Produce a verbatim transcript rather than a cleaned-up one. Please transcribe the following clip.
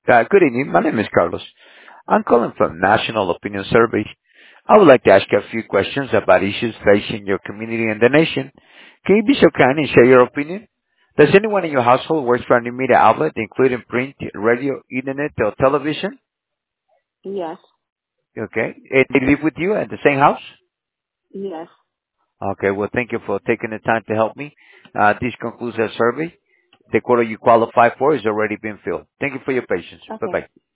Uh, good evening. My name is Carlos. I'm calling from National Opinion Survey. I would like to ask you a few questions about issues facing your community and the nation. Can you be so kind and share your opinion? Does anyone in your household work for a new media outlet, including print, radio, internet, or television? Yes. Okay. And they live with you at the same house? Yes. Okay. Well, thank you for taking the time to help me. Uh, this concludes our survey. The quota you qualify for has already been filled. Thank you for your patience. Okay. Bye-bye.